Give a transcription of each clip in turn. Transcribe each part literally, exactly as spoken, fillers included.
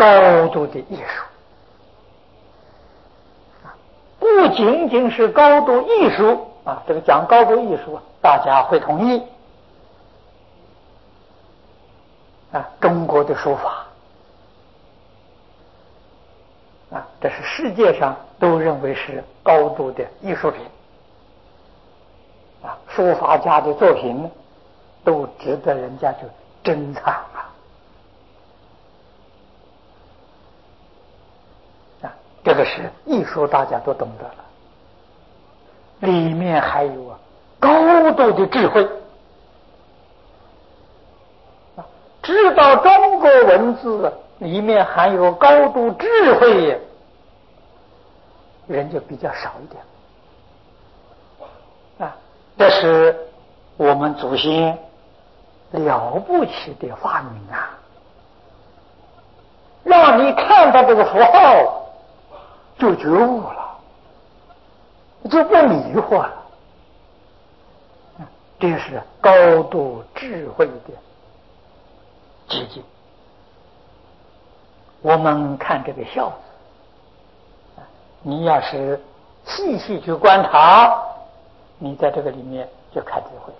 高度的艺术，不仅仅是高度艺术啊，这个讲高度艺术，大家会同意啊。中国的书法啊，这是世界上都认为是高度的艺术品啊，书法家的作品都值得人家去珍藏啊。啊，这个是艺术，大家都懂得了，里面还有啊高度的智慧啊，知道中国文字里面含有高度智慧，人就比较少一点啊。这是我们祖先了不起的发明啊，让你看到这个符号就觉悟了，就不迷惑了，这是高度智慧的结晶。我们看这个孝字，你要是细细去观察，你在这个里面就开智慧。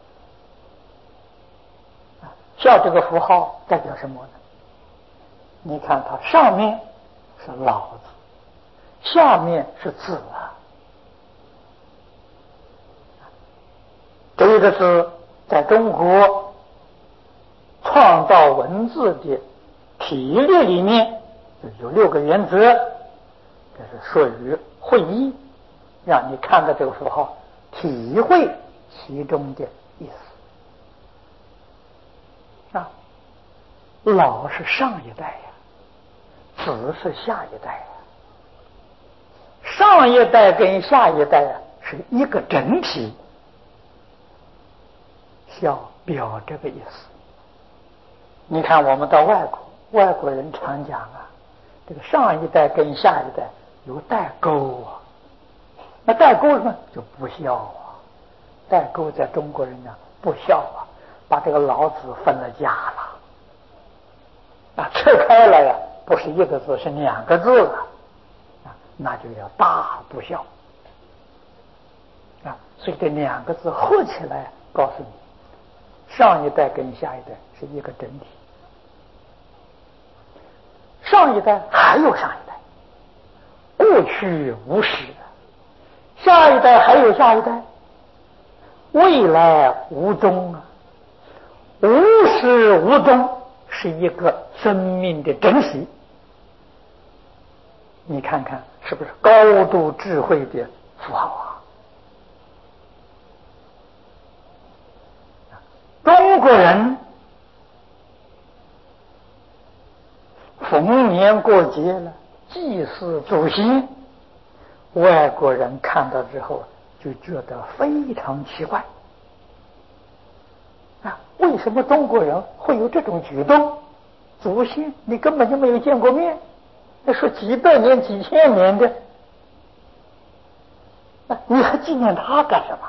孝这个符号代表什么呢？你看它上面是老字，下面是子啊。这个字在中国创造文字的体律里面有六个原则，这是属于会意，让你看到这个符号，体会其中的意思啊。老是上一代呀，子是下一代呀，上一代跟下一代呀是一个整体，要表这个意思。你看我们到外国，外国人常讲啊，这个上一代跟下一代有代沟啊，那代沟什么就不孝啊，代沟在中国人呢不孝啊，把这个老子分了家了啊，拆开了呀，不是一个字是两个字了啊，那就叫大不孝啊。所以这两个字合起来告诉你，上一代跟下一代是一个整体，上一代还有上一代，过去无始，下一代还有下一代，未来无终啊，无始无终，是一个生命的整体。你看看是不是高度智慧的符号啊？中国人逢年过节了，祭祀祖先，外国人看到之后就觉得非常奇怪啊，为什么中国人会有这种举动？祖先你根本就没有见过面，那说几百年几千年的，啊，你还纪念他干什么？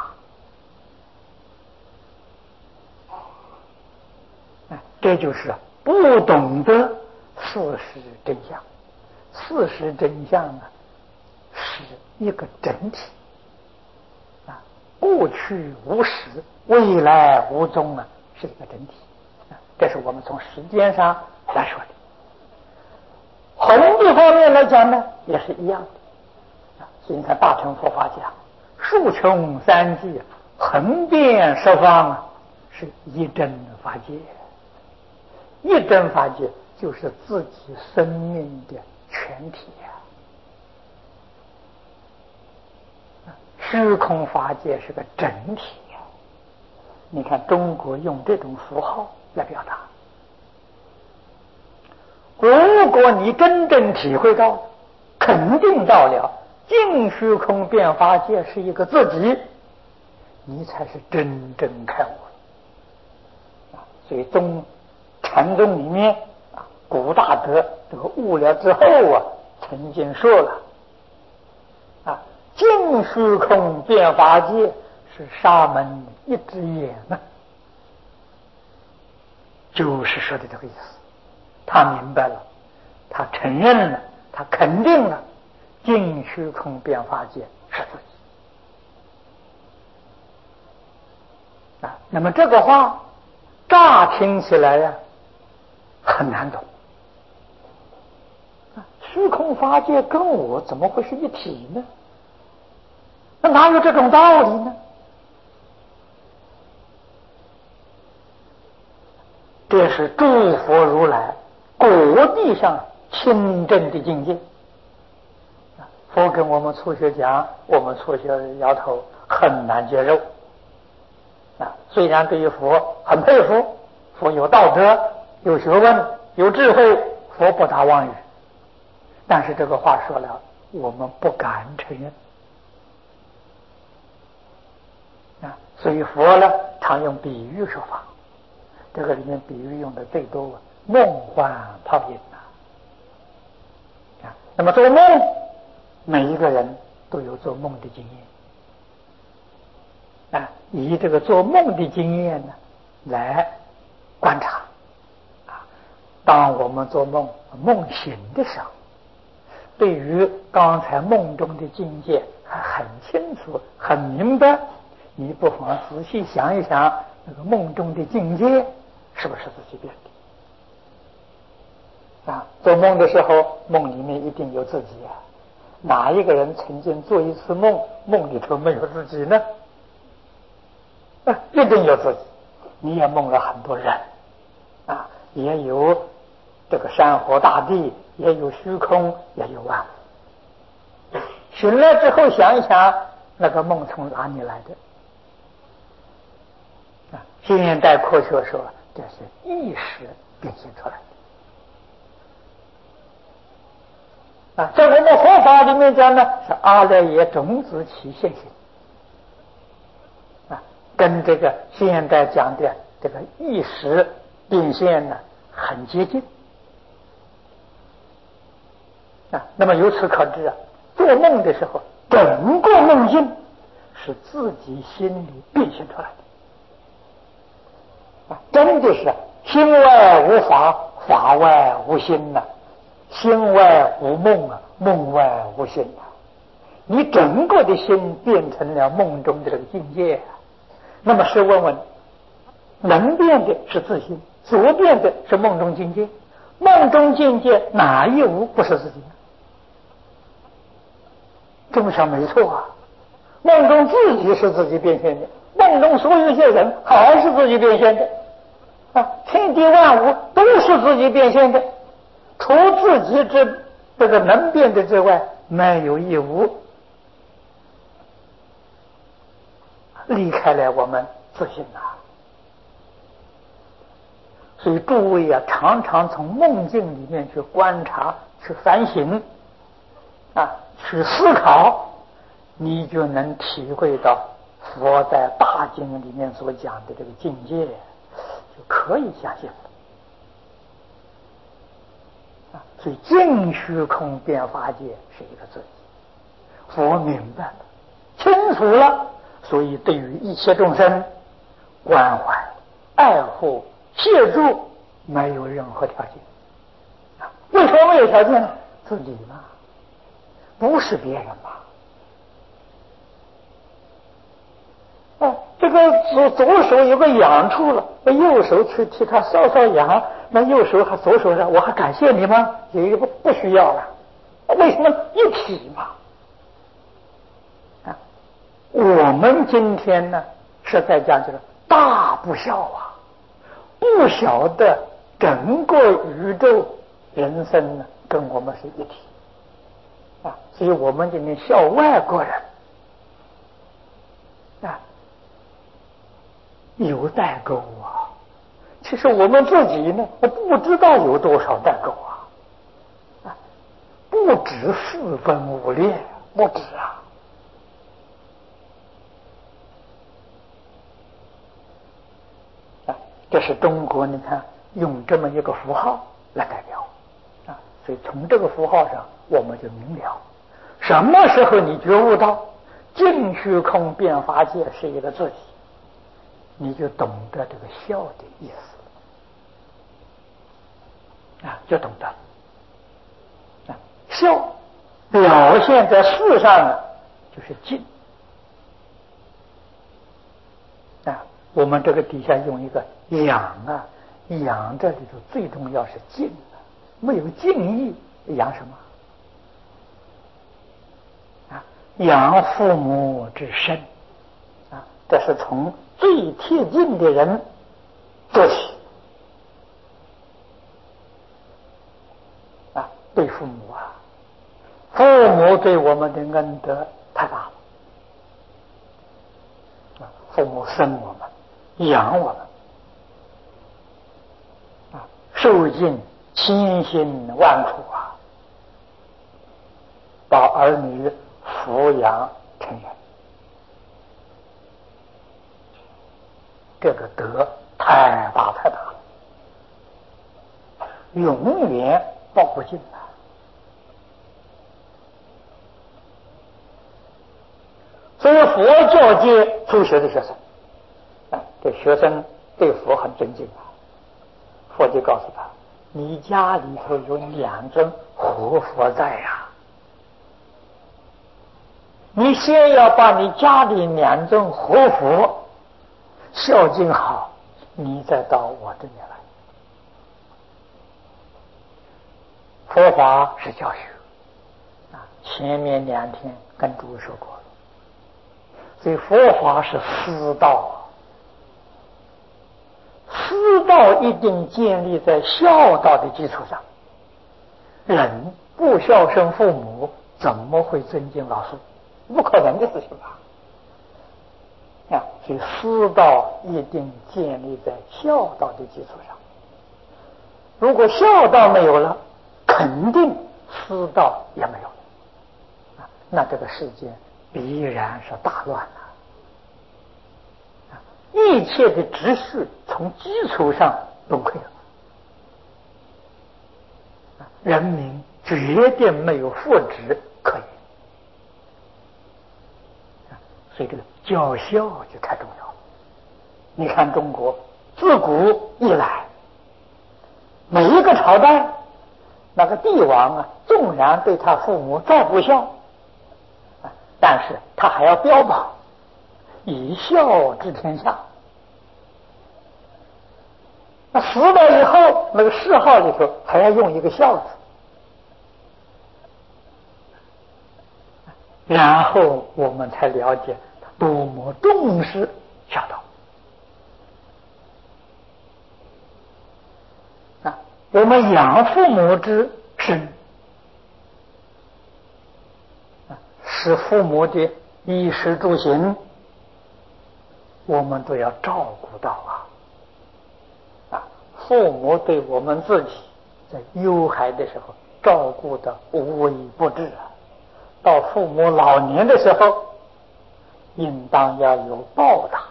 这就是不懂得事实真相。事实真相啊，是一个整体啊，过去无始，未来无终啊，是一个整体啊。这是我们从时间上来说的。宏的方面来讲呢，也是一样的啊。所以你看大乘佛法讲，数穷三际，横遍十方啊，是一真法界。一真法界就是自己生命的全体呀、啊，虚空法界是个整体呀、啊。你看中国用这种符号来表达，如果你真正体会到，肯定到了净虚空变法界是一个自己，你才是真正开悟啊。所以中禅宗里面啊，古大德这个悟了之后啊，曾经说了啊，净虚空变法界是沙门一只眼呢，就是说的这个意思。他明白了， 他承认了，他肯定了净虚空变法界是自己啊。那么这个话乍听起来呀很难懂，虚空法界跟我怎么会是一体呢？那哪有这种道理呢？这是诸佛如来果地上亲证的境界。佛跟我们初学讲，我们初学摇头，很难接受啊。虽然对于佛很佩服，佛有道德，有学问，有智慧，佛不打妄语，但是这个话说了，我们不敢承认啊。所以佛呢，常用比喻说法。这个里面比喻用的最多，梦幻泡影啊。那么做梦，每一个人都有做梦的经验啊，以这个做梦的经验呢来观察啊。当我们做梦梦醒的时候，对于刚才梦中的境界很清楚、很明白，你不妨仔细想一想，那个梦中的境界是不是自己变的啊？做梦的时候，梦里面一定有自己啊。哪一个人曾经做一次梦，梦里头没有自己呢？啊，一定有自己。你也梦了很多人啊，也有这个山河大地，也有虚空，也有万物。醒了之后想一想，那个梦从哪里来的？啊，现代科学说这是意识变现出来的啊。在我们佛法里面讲呢，是阿赖耶种子起现行啊，跟这个现代讲的这个意识变现呢很接近啊。那么由此可知啊，做梦的时候，整个梦境是自己心里变现出来的啊，真的是心外无法，法外无心呐、啊，心外无梦啊，梦外无心啊。你整个的心变成了梦中的这个境界、啊，那么是问问，能变的是自心，所变的是梦中境界，梦中境界哪一无不是自己呢？这么想没错啊，梦中自己是自己变现的，梦中所有一些人还是自己变现的啊，天地万物都是自己变现的，除自己之这个能变的之外，没有一物离开了我们自信呐、啊。所以诸位啊，常常从梦境里面去观察、去反省啊，去思考，你就能体会到佛在大经里面所讲的这个境界，就可以相信了啊。所以净虚空变法界是一个自己，佛明白了、清楚了，所以对于一切众生关怀、爱护、协助，没有任何条件啊。为什么没有条件呢？自己嘛，不是别人嘛。啊，这个左左手有个痒处了，那右手去替他搔搔痒，那右手还左手上，我还感谢你吗？也不不需要了。为什么一体嘛？啊，我们今天呢是在讲这个大不孝啊，不晓得整个宇宙人生呢跟我们是一体啊，所以我们今天笑外国人啊有代沟啊，其实我们自己呢不知道有多少代沟啊，啊，不止四分五裂，不止啊。啊，这是中国你看用这么一个符号来代表啊，所以从这个符号上我们就明了，什么时候你觉悟到净虚空变法界是一个自己，你就懂得这个孝的意思啊，就懂得孝表现在事上呢，就是敬啊。我们这个底下用一个养啊，养这里头最重要是敬啊，没有敬意，养什么啊？养父母之身啊，这是从最贴近的人做起啊。对父母啊，父母对我们的恩德太大了啊！父母生我们，养我们啊，受尽千辛万苦啊，把儿女抚养成人，这个德太大太大了，永远报不尽了。所以佛教界初学的学生啊，这学生对佛很尊敬啊。佛就告诉他：你家里头有两尊活佛在呀、啊，你先要把你家里两尊活佛孝敬好，你再到我这里来。佛法是教学啊，前面两天跟诸位说过了。所以佛法是师道，师道一定建立在孝道的基础上。人不孝顺父母，怎么会尊敬老师？不可能的事情吧？啊，所以师道一定建立在孝道的基础上。如果孝道没有了，肯定师道也没有了啊，那这个世界必然是大乱了。一切的秩序从基础上崩溃了，人民绝对没有福祉可言，所以这个教孝就太重要了。你看中国自古以来，每一个朝代，那个帝王啊，纵然对他父母再不孝，但是他还要标榜以孝治天下。那死了以后，那个谥号里头还要用一个孝字，然后我们才了解他多么重视孝道啊！我们养父母之身啊，使父母的衣食住行，我们都要照顾到啊。父母对我们自己在幼孩的时候照顾的无微不至啊，到父母老年的时候，应当要有报答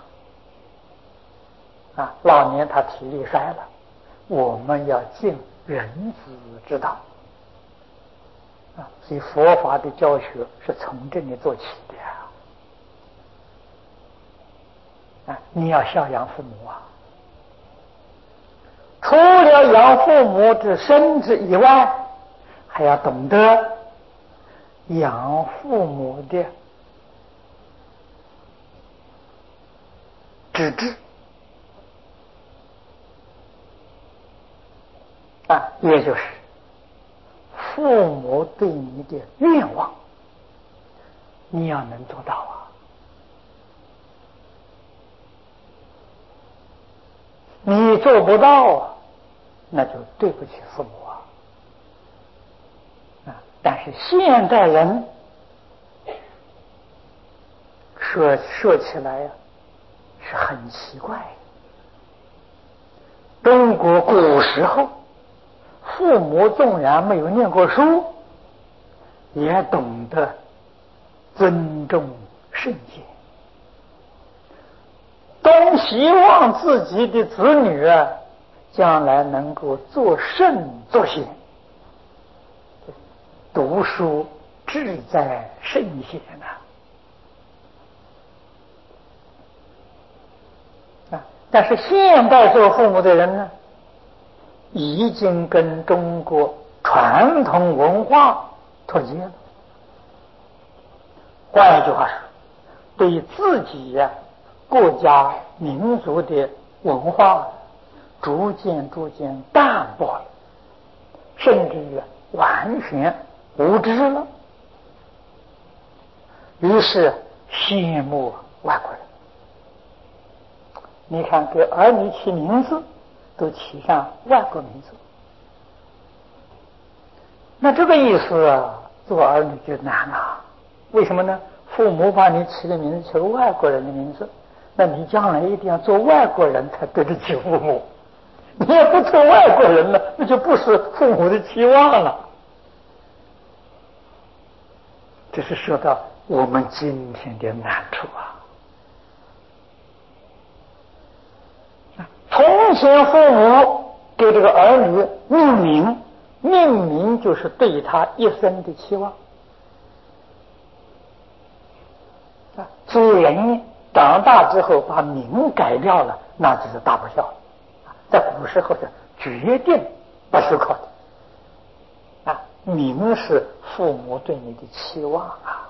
啊。老年他体力衰了，我们要尽人子之道啊。所以佛法的教学是从这里做起的啊。你要孝养父母啊。除了养父母之身之以外，还要懂得养父母的资质啊，也就是父母对你的愿望，你要能做到啊。你做不到啊，那就对不起父母啊！啊，但是现代人说说起来呀、啊，是很奇怪的。中国古时候，父母纵然没有念过书，也懂得尊重圣贤，都希望自己的子女啊，将来能够做圣做贤，读书志在圣贤呐、啊！啊，但是现代做父母的人呢，已经跟中国传统文化脱节了。换一句话说，对自己呀、国家民族的文化逐渐逐渐淡薄了，甚至于完全无知了。于是羡慕外国人。你看，给儿女起名字都起上外国名字，那这个意思啊，做儿女就难了。为什么呢？父母把你起的名字起个外国人的名字，那你将来一定要做外国人才对得起父母。你要不做外国人了，那就不是父母的期望了。这是说到我们今天的难处啊！从前父母给这个儿女命名，命名就是对他一生的期望啊。至于人长大之后把名改掉了，那就是大不孝。在古时候是决定不许可的啊。名是父母对你的期望啊。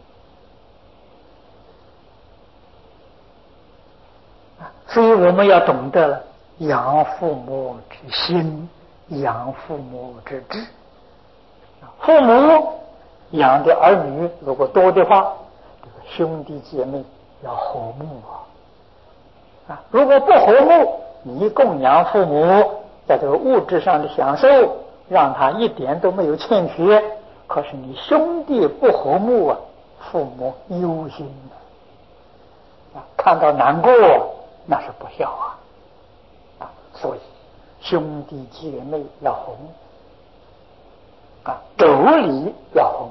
所以我们要懂得了养父母之心，养父母之志。父母养的儿女如果多的话，这个兄弟姐妹要和睦啊！啊，如果不和睦，你供养父母，在这个物质上的享受，让他一点都没有欠缺。可是你兄弟不和睦啊，父母忧心啊，看到难过。那是不孝啊！啊，所以兄弟姐妹要和睦啊，妯娌要和睦，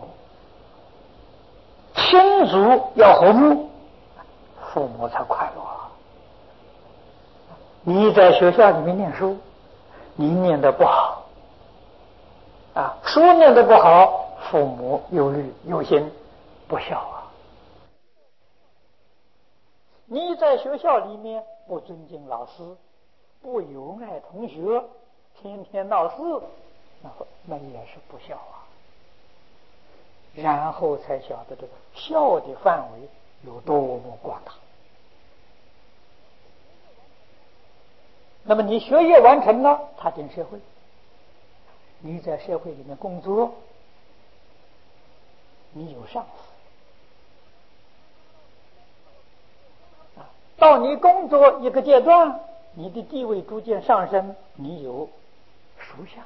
亲族要和睦，父母才快乐啊！你在学校里面念书，你念得不好啊，书念得不好，父母忧虑忧心，不孝啊！你在学校里面不尊敬老师，不友爱同学，天天闹事，那那也是不孝啊。然后才晓得这个孝的范围有多么广大。那么你学业完成了，踏进社会，你在社会里面工作，你有上司。到你工作一个阶段，你的地位逐渐上升，你有属下。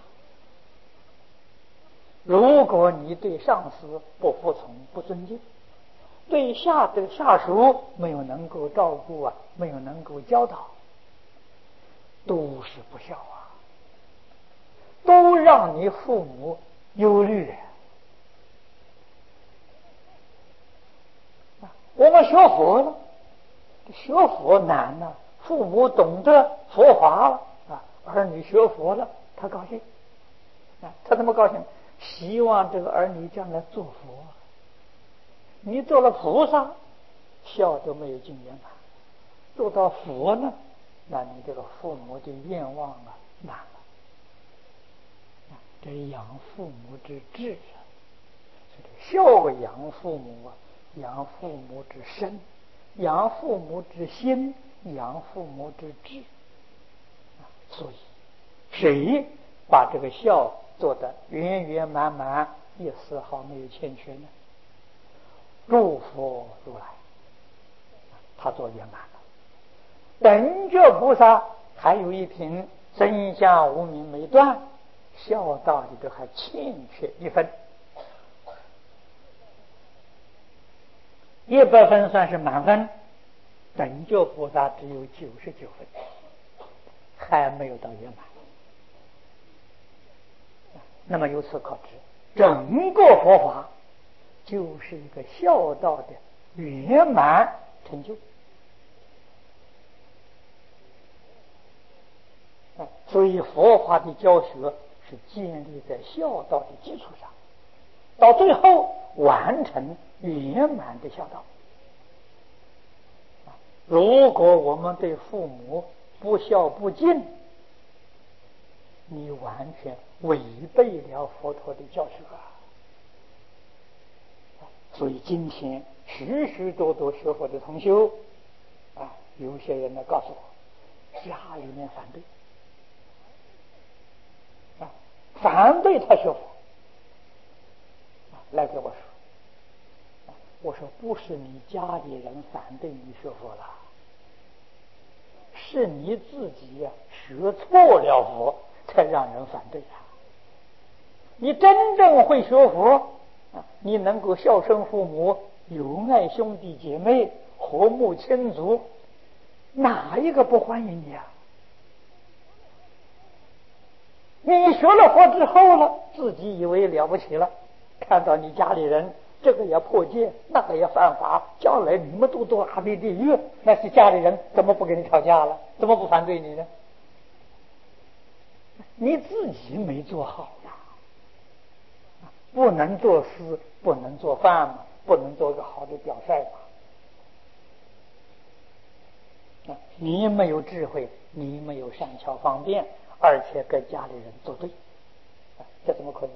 如果你对上司不服从、不尊敬，对下的下属没有能够照顾啊，没有能够教导，都是不孝啊，都让你父母忧虑。我们学佛了，学佛难呐、啊，父母懂得佛法了啊，儿女学佛了，他高兴啊，他怎么高兴？希望这个儿女将来做佛。你做了菩萨，孝都没有尽圆满；做到佛呢，那你这个父母的愿望啊难了。这是养父母之志啊，孝养父母啊，养父母之身，养父母之心，养父母之志。所以，谁把这个孝做得圆圆满满，一丝毫没有欠缺呢？诸佛如来，他做圆满了。等觉菩萨还有一品真相无明没断，孝道里头还欠缺一分，一百分算是满分，等觉菩萨只有九十九分，还没有到圆满。那么由此可知，整个佛法就是一个孝道的圆满成就。所以佛法的教学是建立在孝道的基础上，到最后完成圆满的孝道。如果我们对父母不孝不敬，你完全违背了佛陀的教学啊！ 所以今天许许多多学佛的同修啊，有些人呢告诉我，家里面反对啊，反对他学佛啊，来给我说，我说不是你家里人反对你学佛了，是你自己呀、啊、学错了佛，才让人反对啊。你真正会学佛啊，你能够孝顺父母，友爱兄弟姐妹，和睦亲族，哪一个不欢迎你啊？你学了佛之后了，自己以为了不起了，看到你家里人这个也破戒，那个也犯法，将来你们都堕阿鼻地狱，那是家里人怎么不跟你吵架了？怎么不反对你呢？你自己没做好呀，不能做事，不能做饭嘛，不能做个好的表率嘛。你没有智慧，你没有善巧方便，而且跟家里人作对，这怎么可以？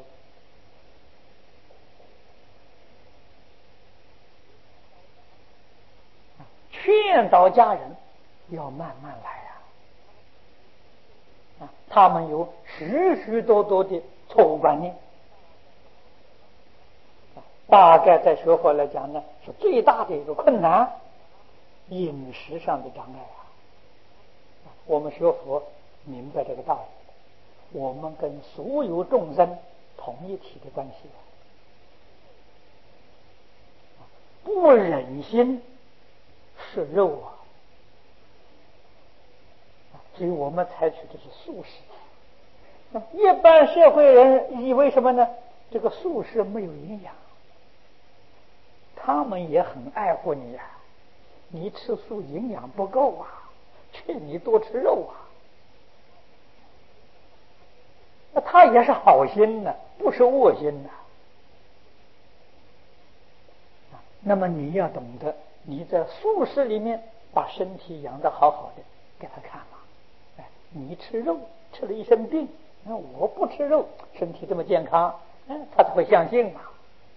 劝导家人要慢慢来呀、啊！他们有许许多多的错误观念，大概在学佛来讲呢，是最大的一个困难，饮食上的障碍啊！我们学佛明白这个道理，我们跟所有众生同一体的关系，不忍心吃肉啊，所以我们采取的是素食。一般社会人以为什么呢？这个素食没有营养，他们也很爱护你啊，你吃素营养不够啊，劝你多吃肉啊。那他也是好心的，不是恶心的。那么你要懂得，你在素食里面把身体养得好好的，给他看嘛。哎，你吃肉吃了一身病，那我不吃肉，身体这么健康，哎，他才会相信嘛。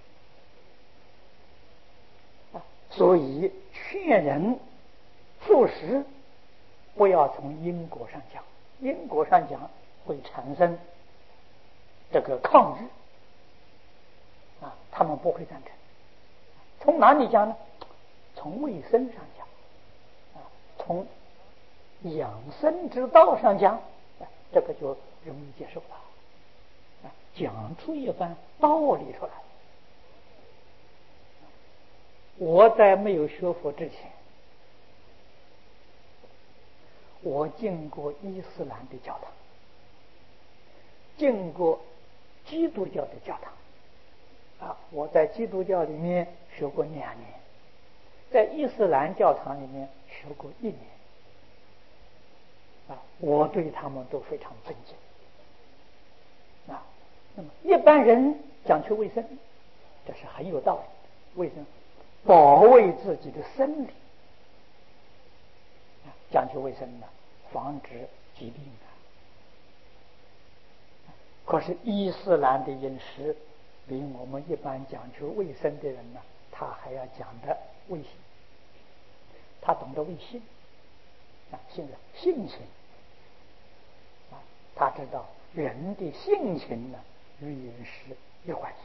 所以劝人素食，不要从因果上讲，因果上讲会产生这个抗拒啊，他们不会赞成。从哪里讲呢？从卫生上讲啊，从养生之道上讲，这个就容易接受了，讲出一番道理出来。我在没有学佛之前，我进过伊斯兰的教堂，进过基督教的教堂啊，我在基督教里面学过两年，在伊斯兰教堂里面学过一年啊，我对他们都非常尊敬啊。那么一般人讲求卫生，这是很有道理的，卫生保卫自己的身体，讲究卫生呢，防止疾病啊。可是伊斯兰的饮食比我们一般讲究卫生的人呢，他还要讲的卫生，他懂得卫性啊，性的性情啊，他知道人的性情呢与饮食有关系。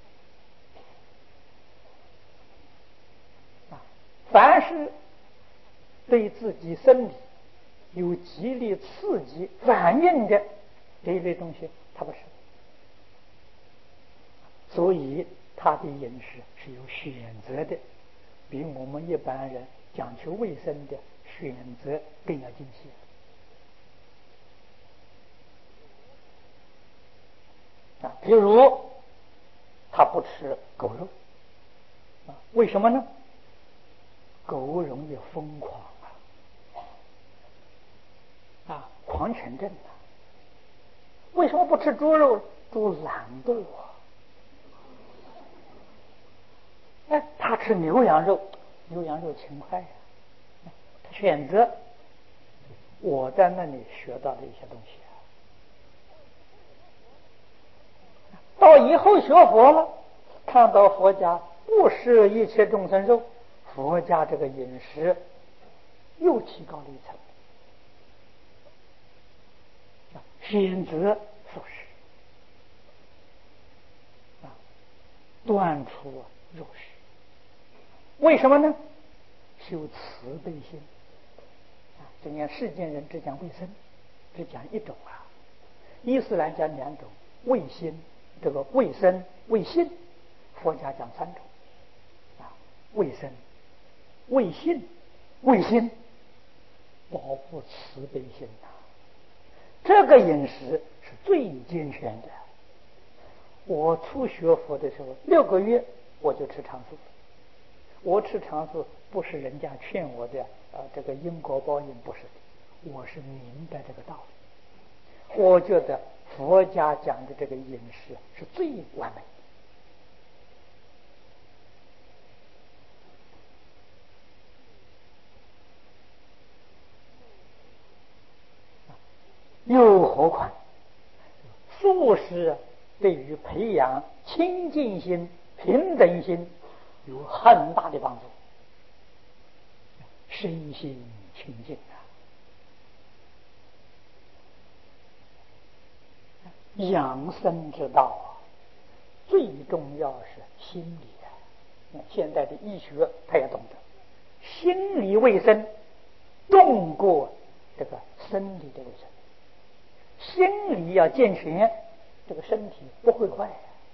凡是对自己身体有极力刺激反应的这一类东西，他不吃，所以他的饮食是有选择的，比我们一般人讲求卫生的选择更要精细啊。比如他不吃狗肉啊，为什么呢？狗容易疯狂啊，啊，狂犬症啊。为什么不吃猪肉？猪懒惰啊。哎，他吃牛羊肉，牛羊肉勤快呀、啊。他选择我在那里学到的一些东西啊。到以后学佛了，看到佛家不不食一切众生肉，佛家这个饮食又提高了一层，选择素食，啊，断除肉食。为什么呢？修慈悲心。啊，今天世间人只讲卫生，只讲一种啊，伊斯兰讲两种，卫心，这个卫生、卫信，佛家讲三种，啊，卫生、卫信、卫心，保护慈悲心呐、啊。这个饮食是最健全的。我初学佛的时候，六个月我就吃长素。我吃长素不是人家劝我的，呃，这个因果报应不是的，我是明白这个道理。我觉得佛家讲的这个饮食是最完美的。又何况素食对于培养清净心、平等心有很大的帮助，身心清净啊。养生之道啊，最重要是心理啊。现代的医学他也懂得，心理卫生重过这个生理的卫生。心理要健全，这个身体不会坏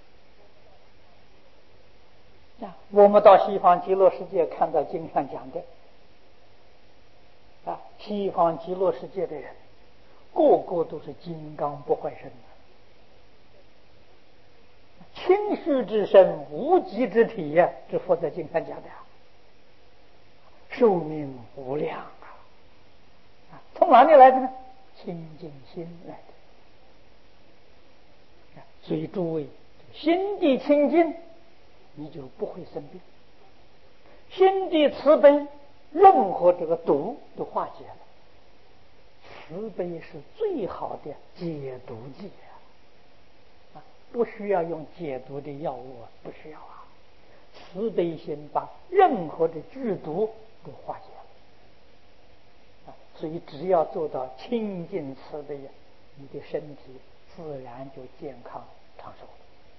啊。我们到西方极乐世界看到经上讲的啊，西方极乐世界的人个个都是金刚不坏身的，清虚之身，无极之体呀、啊，这佛在经上讲的啊，寿命无量啊！啊，从哪里来的呢？清净心来的。啊，所以诸位心地清净，你就不会生病；心地慈悲，任何这个毒都化解了。慈悲是最好的解毒剂啊！不需要用解毒的药物，不需要啊。慈悲心把任何的剧毒都化解了啊！所以只要做到清净慈悲，你的身体自然就健康长寿。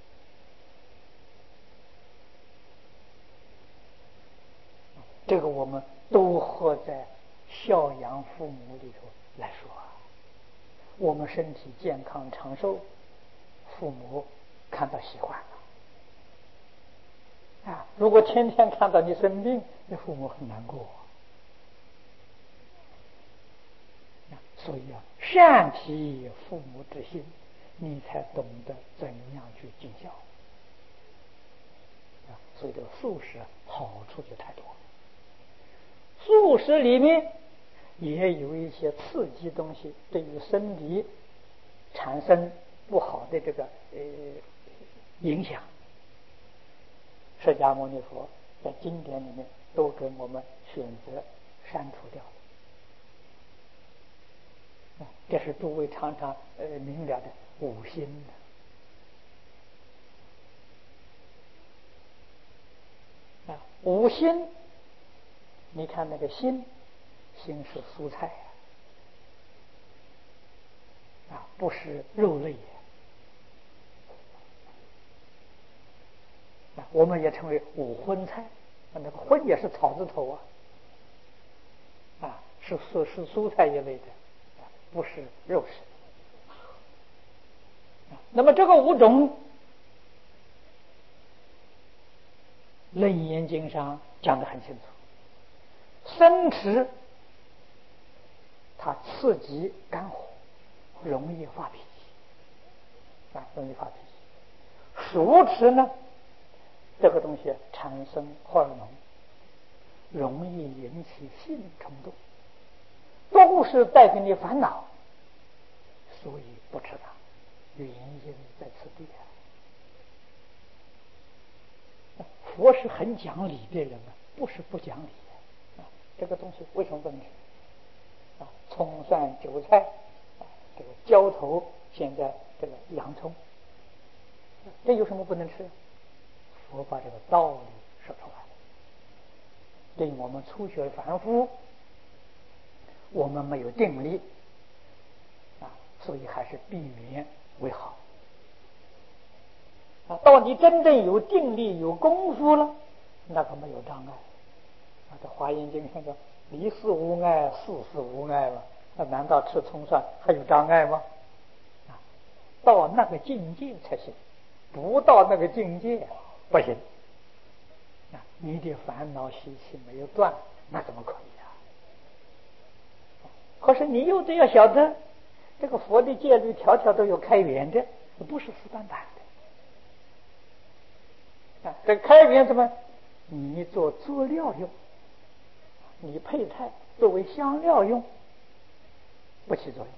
这个我们都活在孝养父母里头来说啊，我们身体健康长寿，父母看到喜欢了啊。如果天天看到你生病，那父母很难过啊。所以啊，善提父母之心，你才懂得怎样去尽孝啊。所以这个素食好处就太多了。素食里面也有一些刺激东西，对于身体产生不好的这个呃影响。释迦牟尼佛在经典里面都给我们选择删除掉了，这是诸位常常呃明了的五心的啊。五心，你看那个心，心是蔬菜啊，不是肉类啊。我们也称为五荤菜，那个荤也是草字头啊，啊，是是是蔬菜一类的，不是肉食。那么这个五种，楞严经上讲得很清楚。生吃它刺激肝火，容易发脾气啊，容易发脾气。熟吃呢，这个东西产生荷尔蒙，容易引起性冲动，都是带给你烦恼，所以不吃它。原因在此地啊。佛是很讲理的人啊，不是不讲理啊。这个东西为什么不能吃啊？葱蒜韭菜啊，这个浇头，现在这个洋葱，这有什么不能吃？佛把这个道理说出来。对于我们初学凡夫，我们没有定力啊，所以还是避免为好啊。到你真正有定力、有功夫了，那个没有障碍啊。这《华严经》上说“离世无碍，事事无碍”嘛，那难道吃葱蒜还有障碍吗？啊，到那个境界才行，不到那个境界不行啊。你的烦恼习气没有断，那怎么可以啊？可是你又得要晓得，这个佛的戒律条条都有开源的，不是死板板的啊。这开源什么？你做佐料用，你配菜作为香料用，不起作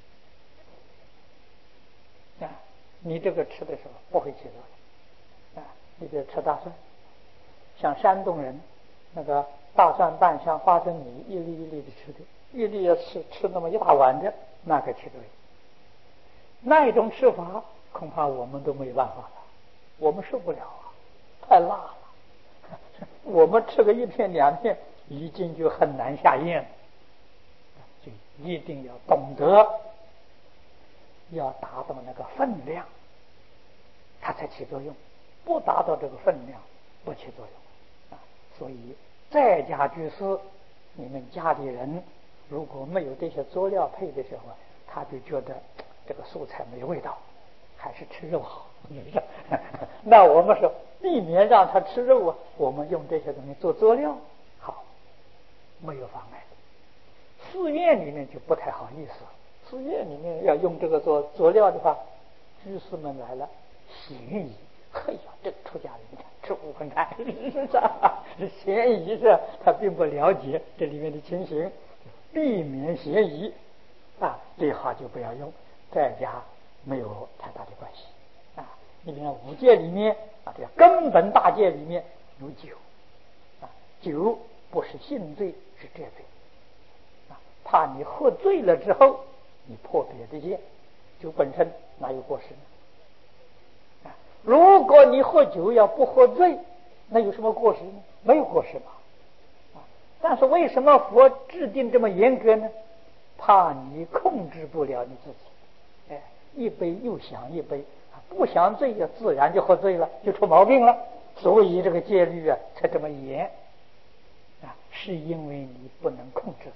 用啊。你这个吃的时候不会起作用啊。你比如吃大蒜，像山东人那个大蒜拌像花生米，一粒一粒的吃的，一粒要吃吃那么一大碗的，那个起作用。那一种吃法恐怕我们都没有办法了，我们受不了啊，太辣了。我们吃个一片两片已经就很难下咽了，就一定要懂得要达到那个分量，它才起作用。不达到这个分量，不起作用啊。所以在家居士，你们家里人如果没有这些佐料配的时候，他就觉得这个素菜没有味道，还是吃肉好。那我们说避免让他吃肉啊，我们用这些东西做佐料好，没有妨碍。寺院里面就不太好意思，寺院里面要用这个做佐料的话，居士们来了嫌疑，哎呀，这个出家人你看吃五分菜，嫌疑是他并不了解这里面的情形，避免嫌疑啊，最好就不要用，在家没有太大的关系啊。你比如五戒里面啊，这个根本大戒里面有酒啊，酒不是性罪，是戒罪啊，怕你喝醉了之后你破别的戒，酒本身哪有过失呢？啊，如果你喝酒要不喝醉，那有什么过失呢？没有过失嘛啊。但是为什么佛制定这么严格呢？怕你控制不了你自己，哎，一杯又想一杯，不想醉呀，自然就喝醉了，就出毛病了。所以这个戒律啊才这么严啊，是因为你不能控制自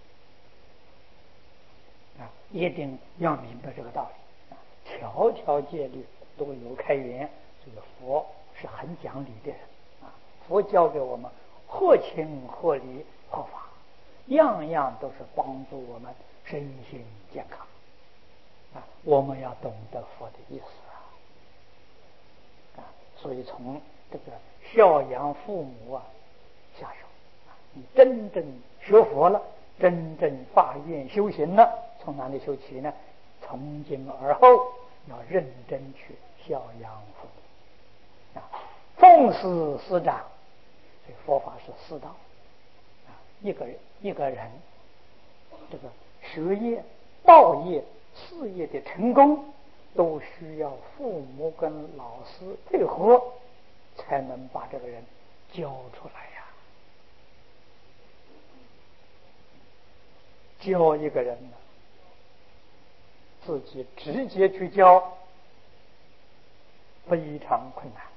己啊，一定要明白这个道理啊。条条戒律都有开源，这个佛是很讲理的人啊。佛教给我们合情合理合法，样样都是帮助我们身心健康啊！我们要懂得佛的意思啊！啊，所以从这个孝养父母啊下手啊，你真正学佛了，真正发愿修行了，从哪里修起呢？从今而后要认真去孝养父母啊，奉事师长，所以佛法是师道啊，一个人一个人。这个学业、道业、事业的成功，都需要父母跟老师配合，才能把这个人教出来呀。教一个人呢，自己直接去教，非常困难，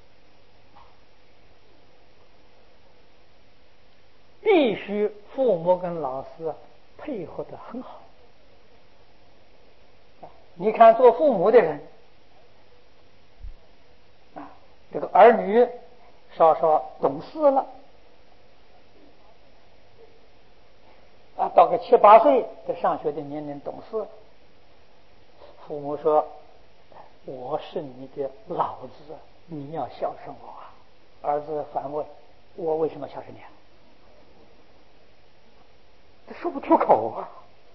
必须父母跟老师配合得很好。你看做父母的人啊，这个儿女稍稍懂事了啊，到个七八岁的上学的年龄懂事，父母说我是你的老子，你要孝顺我啊。儿子反问我为什么孝顺你啊？他说不出口啊。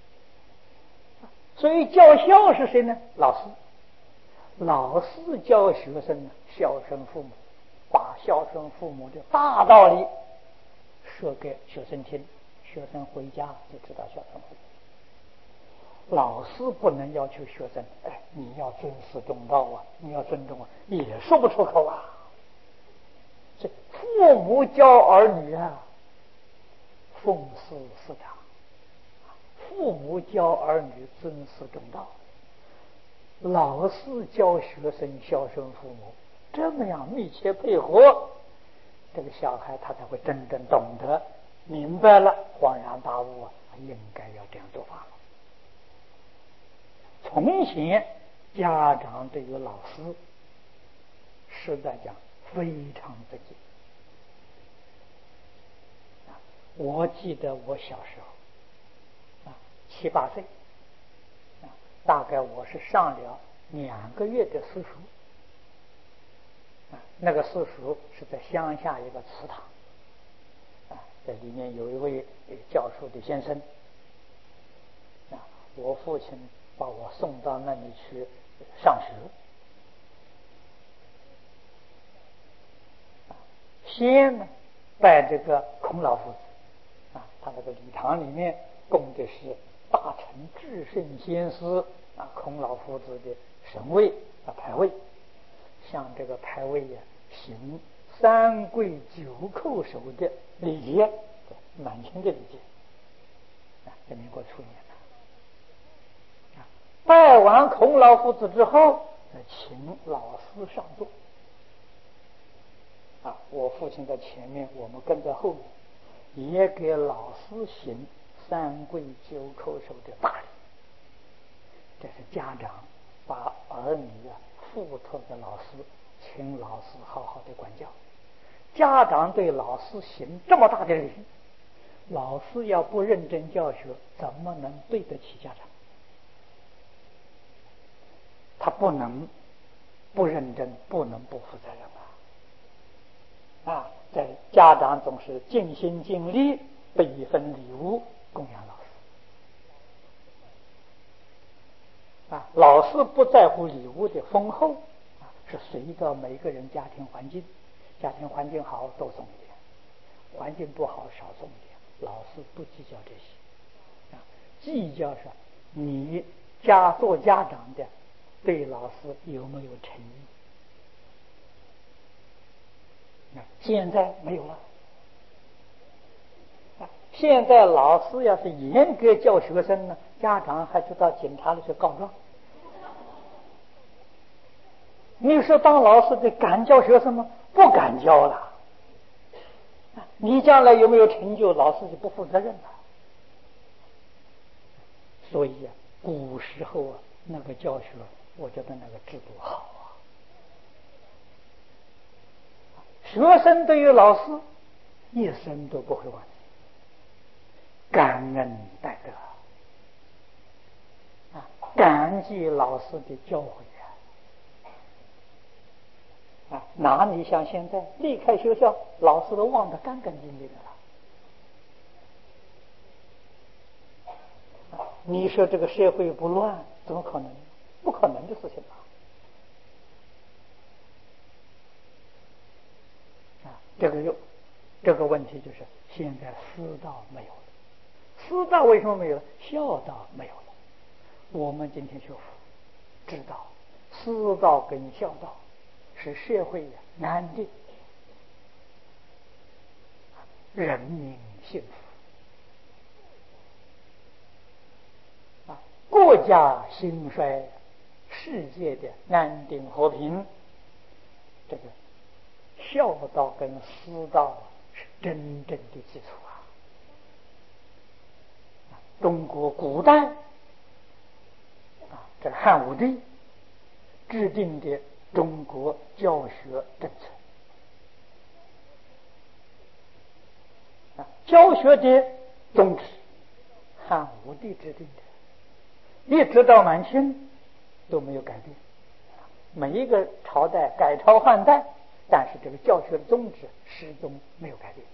所以教孝是谁呢？老师。老师教学生呢，孝顺父母，把孝顺父母的大道理说给学生听，学生回家就知道孝顺父母。老师不能要求学生，哎，你要尊师重道啊，你要尊重啊，也说不出口啊。这父父母教儿女啊，奉事师长，父母教儿女尊师重道，老师教学生孝顺父母，这么样密切配合，这个小孩他才会真正懂得明白了，恍然大悟啊，应该要这样做法了。从前家长对于老师实在讲非常的敬。我记得我小时候啊，七八岁啊，大概我是上了两个月的私塾啊，那个私塾是在乡下一个祠堂啊，在里面有一位教书的先生啊，我父亲把我送到那里去上学。先呢拜这个孔老夫子啊，他那个礼堂里面供的是大乘至圣先师啊，孔老夫子的神位啊牌位，向这个牌位呀、啊、行三跪九叩首的礼节，满清的礼节啊，在民国初年啊，拜完孔老夫子之后，请老师上座。啊，我父亲在前面，我们跟在后面，也给老师行三跪九叩首的大礼。这是家长把儿女啊付托给老师，请老师好好的管教。家长对老师行这么大的礼，老师要不认真教学，怎么能对得起家长？他不能不认真，不能不负责任啊！啊，在家长总是尽心尽力备一份礼物供养老师啊，老师不在乎礼物的丰厚啊，是随着每个人家庭环境，家庭环境好多送一点，环境不好少送一点，老师不计较这些啊，计较是你家做家长的对老师有没有诚意。现在没有了。现在老师要是严格教学生呢，家长还去到警察里去告状。你说当老师的敢教学生吗？不敢教了。你将来有没有成就，老师就不负责任了。所以啊，古时候啊，那个教学，我觉得那个制度好。学生对于老师一生都不会忘记，感恩戴德啊，感激老师的教诲啊！啊，哪里像现在离开学校，老师都忘得干干净净的了。你说这个社会不乱，怎么可能？不可能的事情吧？这个有这个问题，就是现在师道没有了。师道为什么没有了？孝道没有了。我们今天学佛知道，师道跟孝道是社会安定、人民幸福啊，国家兴衰、世界的安定和平，这个孝道跟师道是真正的基础啊！中国古代啊，这汉武帝制定的中国教学政策啊，教学的宗旨，汉武帝制定的，一直到满清都没有改变。每一个朝代改朝换代，但是这个教学的宗旨始终没有改变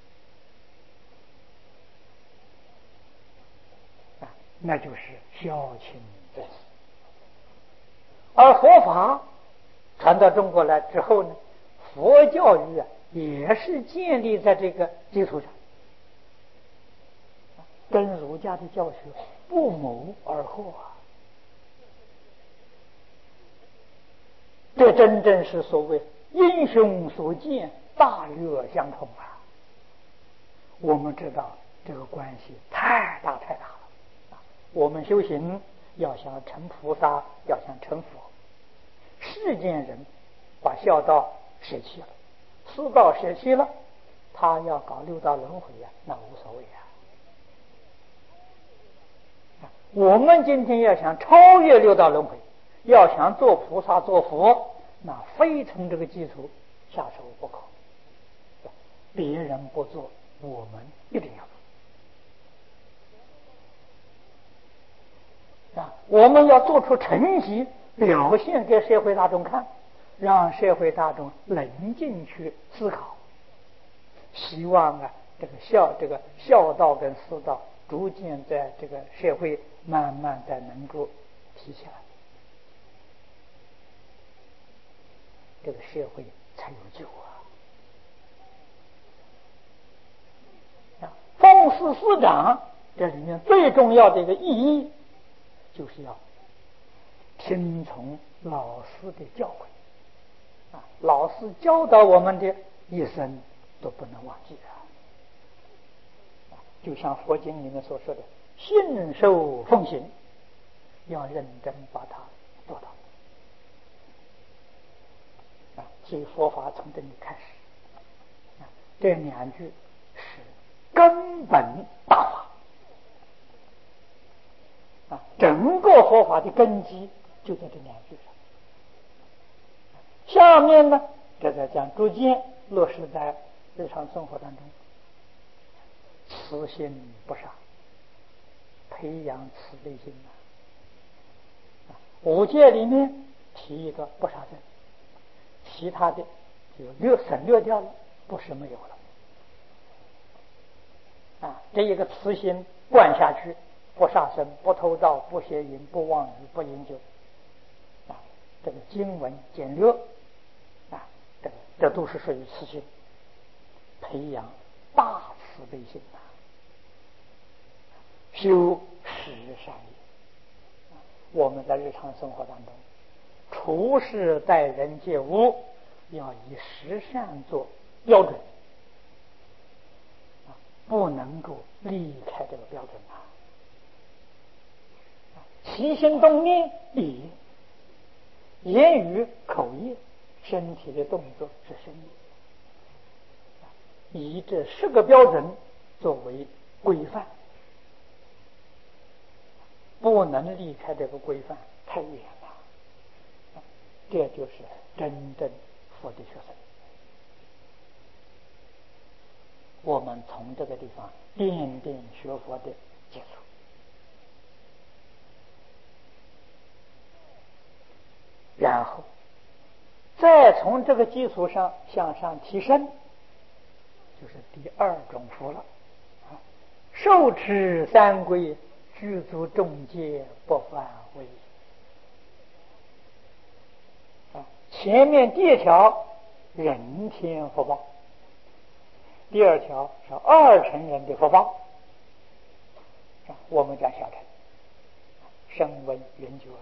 啊，那就是孝亲尊师。而佛法传到中国来之后呢，佛教育啊也是建立在这个基础上，跟儒家的教学不谋而合啊。这真正是所谓英雄所见大乐相同啊！我们知道这个关系太大太大了啊！我们修行要想成菩萨，要想成佛，世间人把孝道舍弃了，私道舍弃了，他要搞六道轮回呀、啊，那无所谓啊！我们今天要想超越六道轮回，要想做菩萨做佛，那非从这个基础下手不可。别人不做，我们一定要做啊！我们要做出成绩，表现给社会大众看，让社会大众冷静去思考。希望啊，这个孝这个孝道跟私道逐渐在这个社会慢慢的能够提起来，这个社会才有救啊！啊，奉事师长这里面最重要的一个意义，就是要听从老师的教诲啊，老师教导我们的一生都不能忘记啊！就像佛经里面所说的，信受奉行，要认真把它做到啊！所以佛法从这里开始啊，这两句是根本大法啊，整个佛法的根基就在这两句上。下面呢，这在讲逐渐落实在日常生活当中。慈心不杀，培养慈悲心啊！五戒里面提一个不杀生，其他的就略省略掉了，不是没有了啊！这一个慈心灌下去，不杀生，不偷盗，不邪淫，不妄语，不饮酒啊！这个经文简略啊，这个这都是属于慈心，培养大慈悲心啊！修十善业，我们在日常生活当中处事待人接物要以十善做标准啊，不能够离开这个标准啊！起心动念意，言语口业，身体的动作是身业，以这十个标准作为规范，不能离开这个规范太远了，这就是真正佛的学生。我们从这个地方奠定学佛的基础，然后再从这个基础上向上提升，就是第二种佛了。受持三规，具足众戒，不犯违。啊，前面第一条人天福报，第二条是二乘人的福报。啊，我们讲小乘，声闻缘觉。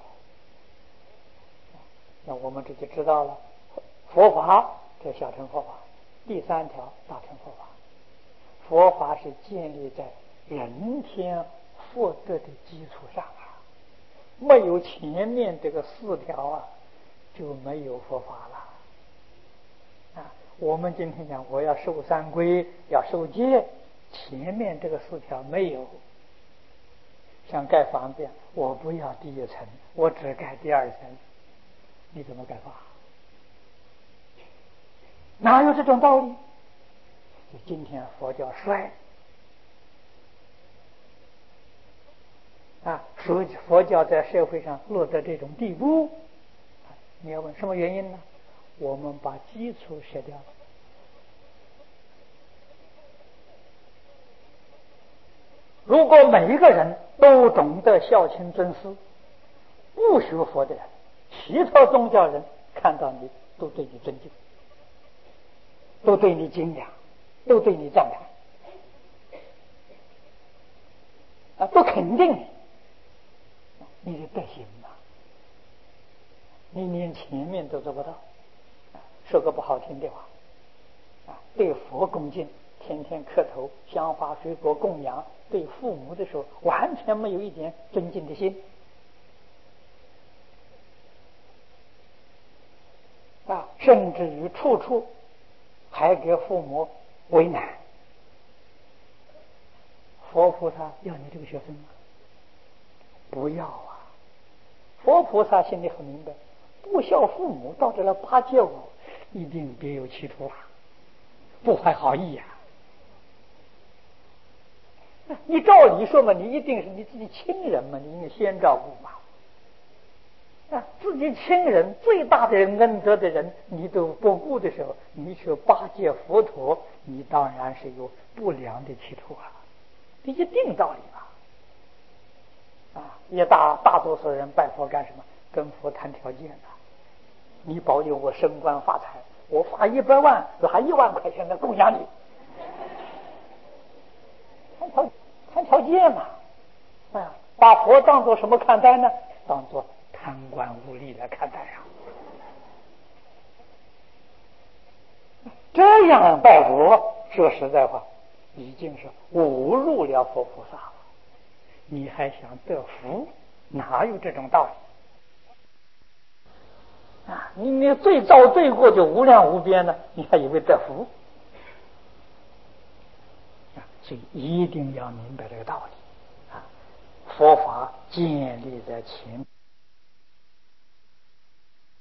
那我们这就知道了，佛法这小乘佛法，第三条大乘佛法。佛法是建立在人天福德的基础上啊，没有前面这个四条啊，就没有佛法了啊。我们今天讲我要受三规，要受戒，前面这个四条没有。像盖房子，我不要第一层，我只盖第二层，你怎么盖法？哪有这种道理？今天佛教衰啊，所以佛教在社会上落到这种地步，你要问什么原因呢？我们把基础舍掉了。如果每一个人都懂得孝亲尊师，不学佛的人，其他宗教人看到你都对你尊敬，都对你敬仰，都对你赞叹啊，都肯定你你的德行啊，你连前面都做不到。说个不好听的话啊， 对佛恭敬，天天磕头、香花水果供养，对父母的时候完全没有一点尊敬的心啊，甚至于处处还给父母为难。佛菩萨要你这个学生吗？不要啊！佛菩萨心里很明白，不孝父母到这来巴结我，一定别有企图啊，不怀好意呀、啊！你照理说嘛，你一定是你自己亲人嘛，你应该先照顾吧。啊，自己亲人最大的恩德的人，你都不顾的时候，你去巴结佛陀，你当然是有不良的企图啊，这一定道理吧？啊，也大大多数人拜佛干什么？跟佛谈条件的。你保佑我升官发财，我发一百万，拿一万块钱来供养你。谈条谈条件嘛，啊，把佛当作什么看待呢？当作贪官污吏来看待呀、啊。这样拜佛，说实在话，已经是侮辱了佛菩萨了。你还想得福？哪有这种道理啊？你你罪造罪过就无量无边了，你还以为得福啊？所以一定要明白这个道理啊！佛法建立在前。